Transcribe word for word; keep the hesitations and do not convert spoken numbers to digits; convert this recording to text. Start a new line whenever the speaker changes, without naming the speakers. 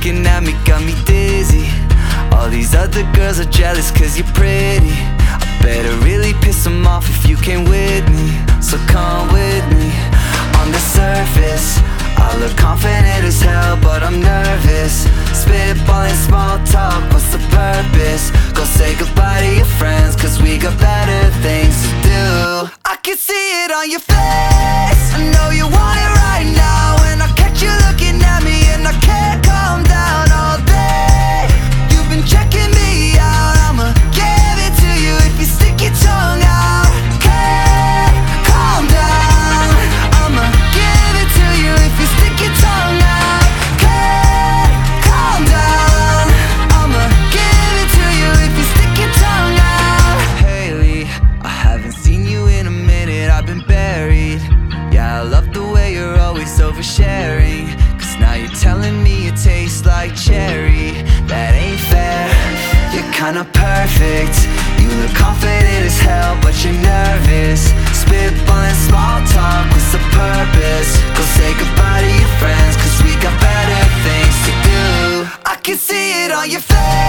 looking at me got me dizzy. All these other girls are jealous cause you're pretty. I better really piss them off if you came with me. So come with me. On the surface I look confident as hell, but I'm nervous. Spitballing small talk, what's the purpose? Go say goodbye to your friends, cause we got better things to do. I can see it on your face, I know you want it right now. And I catch you looking at me and I can't calm down all day. You've been checking me out, I'ma give it to you if you stick your tongue out. Hey, calm down, I'ma give it to you if you stick your tongue out. Hey, calm down, I'ma give it to you if you stick your tongue out. Hailey, I haven't seen you in a minute, I've been buried. Yeah, I love the way you're always oversharing, cause now you're telling me it tastes like cherry. That ain't fair, you're kinda perfect. You look confident as hell, but you're nervous. Spitballing small talk, what's the purpose? Go say goodbye to your friends, cause we got better things to do. I can see it on your face,